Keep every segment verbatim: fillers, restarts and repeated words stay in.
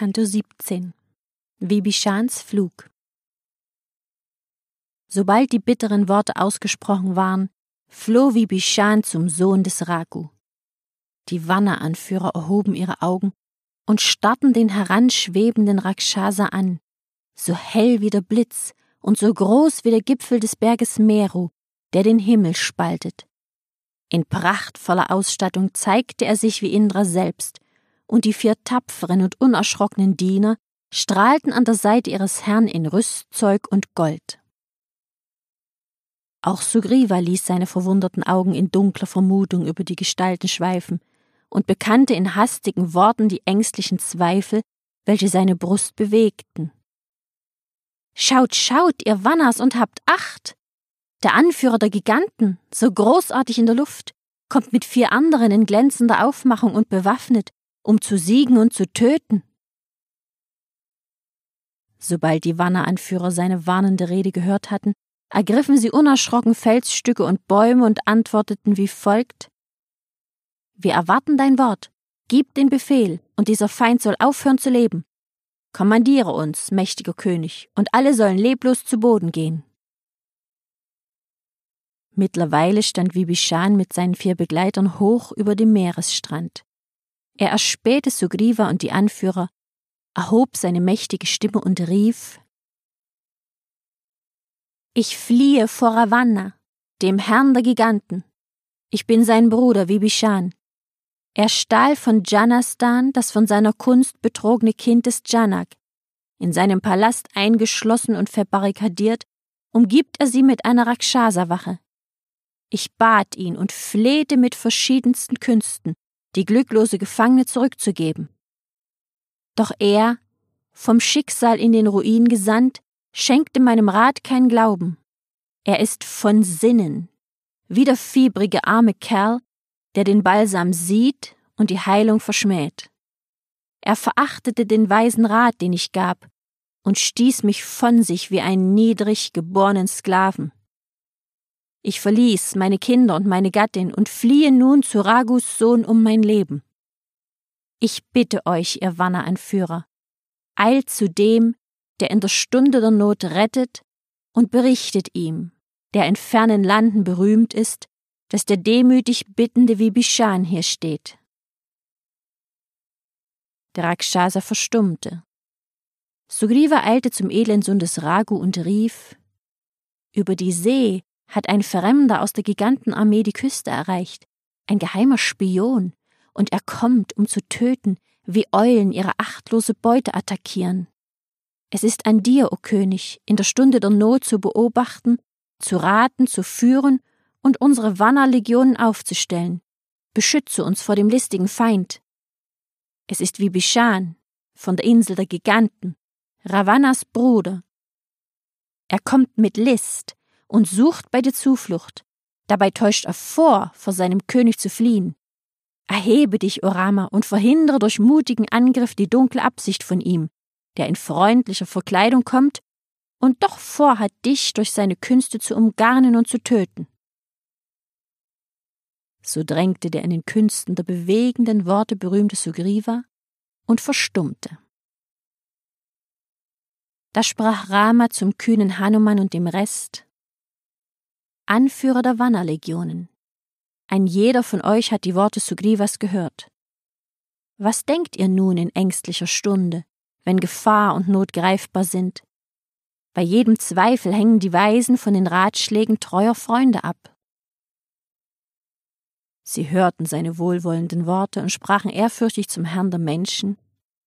Kanto siebzehn. Wibishans Flug. Sobald die bitteren Worte ausgesprochen waren, floh Wibishan zum Sohn des Raghu. Die Wanna-Anführer erhoben ihre Augen und starrten den heranschwebenden Rakshasa an, so hell wie der Blitz und so groß wie der Gipfel des Berges Meru, der den Himmel spaltet. In prachtvoller Ausstattung zeigte er sich wie Indra selbst, und die vier tapferen und unerschrockenen Diener strahlten an der Seite ihres Herrn in Rüstzeug und Gold. Auch Sugriva ließ seine verwunderten Augen in dunkler Vermutung über die Gestalten schweifen und bekannte in hastigen Worten die ängstlichen Zweifel, welche seine Brust bewegten. »Schaut, schaut, ihr Wannas, und habt Acht! Der Anführer der Giganten, so großartig in der Luft, kommt mit vier anderen in glänzender Aufmachung und bewaffnet, um zu siegen und zu töten.« Sobald die Wanna-Anführer seine warnende Rede gehört hatten, ergriffen sie unerschrocken Felsstücke und Bäume und antworteten wie folgt: »Wir erwarten dein Wort. Gib den Befehl, und dieser Feind soll aufhören zu leben. Kommandiere uns, mächtiger König, und alle sollen leblos zu Boden gehen.« Mittlerweile stand Wibishan mit seinen vier Begleitern hoch über dem Meeresstrand. Er erspähte Sugriva und die Anführer, erhob seine mächtige Stimme und rief: »Ich fliehe vor Ravanna, dem Herrn der Giganten. Ich bin sein Bruder Wibishan. Er stahl von Janastan das von seiner Kunst betrogene Kind des Janak. In seinem Palast eingeschlossen und verbarrikadiert, umgibt er sie mit einer Rakshasa-Wache. Ich bat ihn und flehte mit verschiedensten Künsten, die glücklose Gefangene zurückzugeben. Doch er, vom Schicksal in den Ruin gesandt, schenkte meinem Rat kein Glauben. Er ist von Sinnen, wie der fiebrige arme Kerl, der den Balsam sieht und die Heilung verschmäht. Er verachtete den weisen Rat, den ich gab, und stieß mich von sich wie einen niedrig geborenen Sklaven. Ich verließ meine Kinder und meine Gattin und fliehe nun zu Raghus Sohn um mein Leben. Ich bitte euch, ihr Wanna-Anführer, eilt zu dem, der in der Stunde der Not rettet, und berichtet ihm, der in fernen Landen berühmt ist, dass der demütig bittende Wibishan hier steht.« Der Rakshasa verstummte. Sugriva eilte zum edlen Sohn des Raghu und rief: »Über die See hat ein Fremder aus der Gigantenarmee die Küste erreicht, ein geheimer Spion, und er kommt, um zu töten, wie Eulen ihre achtlose Beute attackieren. Es ist an dir, o König, in der Stunde der Not zu beobachten, zu raten, zu führen und unsere Wanna-Legionen aufzustellen. Beschütze uns vor dem listigen Feind. Es ist Wibishan, von der Insel der Giganten, Ravannas Bruder. Er kommt mit List und sucht bei dir Zuflucht. Dabei täuscht er vor, vor seinem König zu fliehen. Erhebe dich, O Rama, und verhindere durch mutigen Angriff die dunkle Absicht von ihm, der in freundlicher Verkleidung kommt und doch vorhat, dich durch seine Künste zu umgarnen und zu töten.« So drängte der in den Künsten der bewegenden Worte berühmte Sugriva und verstummte. Da sprach Rama zum kühnen Hanuman und dem Rest: »Anführer der Wanna-Legionen, ein jeder von euch hat die Worte Sugrivas gehört. Was denkt ihr nun in ängstlicher Stunde, wenn Gefahr und Not greifbar sind? Bei jedem Zweifel hängen die Weisen von den Ratschlägen treuer Freunde ab.« Sie hörten seine wohlwollenden Worte und sprachen ehrfürchtig zum Herrn der Menschen: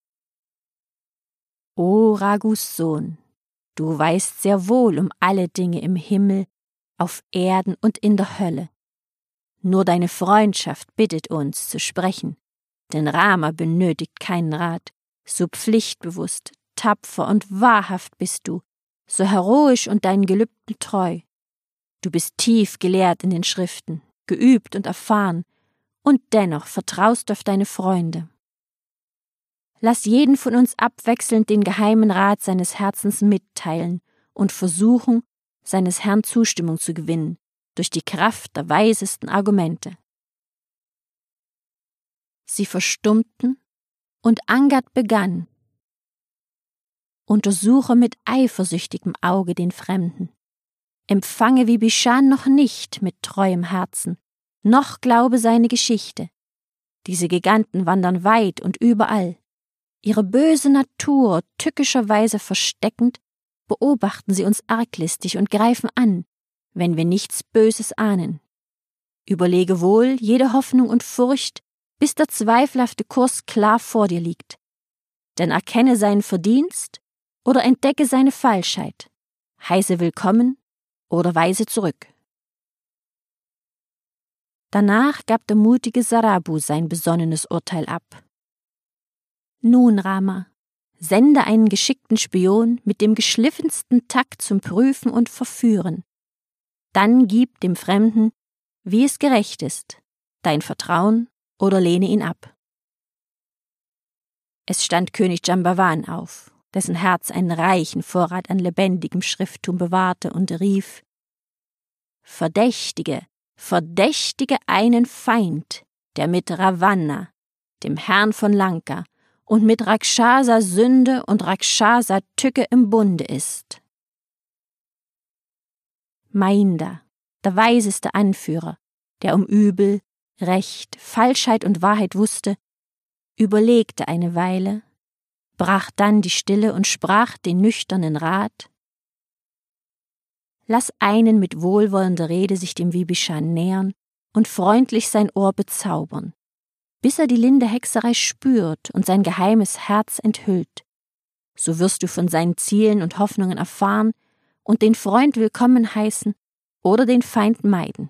»O Raghus Sohn, du weißt sehr wohl um alle Dinge im Himmel, auf Erden und in der Hölle. Nur deine Freundschaft bittet uns zu sprechen, denn Rama benötigt keinen Rat. So pflichtbewusst, tapfer und wahrhaft bist du, so heroisch und deinen Gelübden treu. Du bist tief gelehrt in den Schriften, geübt und erfahren, und dennoch vertraust auf deine Freunde. Lass jeden von uns abwechselnd den geheimen Rat seines Herzens mitteilen und versuchen, seines Herrn Zustimmung zu gewinnen, durch die Kraft der weisesten Argumente.« Sie verstummten, und Angad begann, Untersuche mit eifersüchtigem Auge den Fremden. Empfange Wibishan noch nicht mit treuem Herzen, noch glaube seine Geschichte. Diese Giganten wandern weit und überall. Ihre böse Natur tückischerweise versteckend, beobachten sie uns arglistig und greifen an, wenn wir nichts Böses ahnen. Überlege wohl jede Hoffnung und Furcht, bis der zweifelhafte Kurs klar vor dir liegt. Denn erkenne seinen Verdienst oder entdecke seine Falschheit, heiße willkommen oder weise zurück. Danach gab der mutige Sarabu sein besonnenes Urteil ab. Nun, Rama, sende einen geschickten Spion mit dem geschliffensten Takt zum Prüfen und Verführen. Dann gib dem Fremden, wie es gerecht ist, dein Vertrauen oder lehne ihn ab. Es stand König Jambawan auf, dessen Herz einen reichen Vorrat an lebendigem Schrifttum bewahrte, und rief: Verdächtige, verdächtige einen Feind, der mit Ravanna, dem Herrn von Lanka, und mit Rakshasa Sünde und Rakshasa Tücke im Bunde ist. Mainda, der weiseste Anführer, der um Übel, Recht, Falschheit und Wahrheit wusste, überlegte eine Weile, brach dann die Stille und sprach den nüchternen Rat: Lass einen mit wohlwollender Rede sich dem Wibishan nähern und freundlich sein Ohr bezaubern, bis er die Linde Hexerei spürt und sein geheimes Herz enthüllt. So wirst du von seinen Zielen und Hoffnungen erfahren und den Freund willkommen heißen oder den Feind meiden.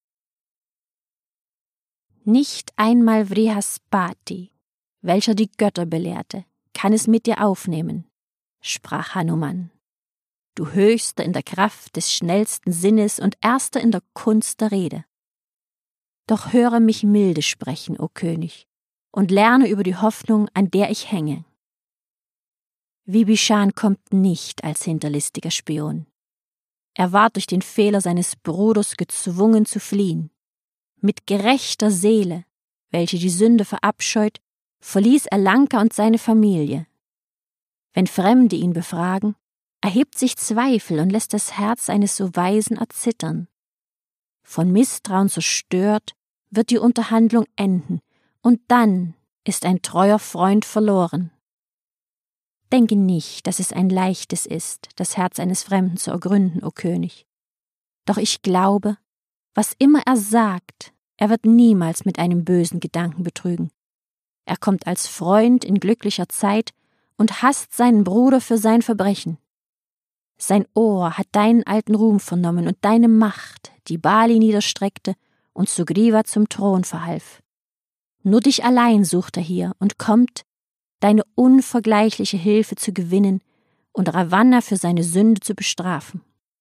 Nicht einmal Vrihaspati, welcher die Götter belehrte, kann es mit dir aufnehmen, sprach Hanuman. Du Höchster in der Kraft des schnellsten Sinnes und Erster in der Kunst der Rede. Doch höre mich milde sprechen, o König, und lerne über die Hoffnung, an der ich hänge. Wibishan kommt nicht als hinterlistiger Spion. Er ward durch den Fehler seines Bruders gezwungen zu fliehen. Mit gerechter Seele, welche die Sünde verabscheut, verließ er Lanka und seine Familie. Wenn Fremde ihn befragen, erhebt sich Zweifel und lässt das Herz eines so Weisen erzittern. Von Misstrauen zerstört wird die Unterhandlung enden, und dann ist ein treuer Freund verloren. Denke nicht, dass es ein leichtes ist, das Herz eines Fremden zu ergründen, o König. Doch ich glaube, was immer er sagt, er wird niemals mit einem bösen Gedanken betrügen. Er kommt als Freund in glücklicher Zeit und hasst seinen Bruder für sein Verbrechen. Sein Ohr hat deinen alten Ruhm vernommen und deine Macht, die Bali niederstreckte und Sugriva zum Thron verhalf. Nur dich allein sucht er hier und kommt, deine unvergleichliche Hilfe zu gewinnen und Ravanna für seine Sünde zu bestrafen.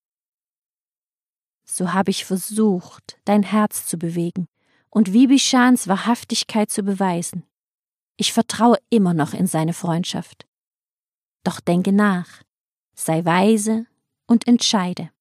So habe ich versucht, dein Herz zu bewegen und Wibishans Wahrhaftigkeit zu beweisen. Ich vertraue immer noch in seine Freundschaft. Doch denke nach, sei weise und entscheide.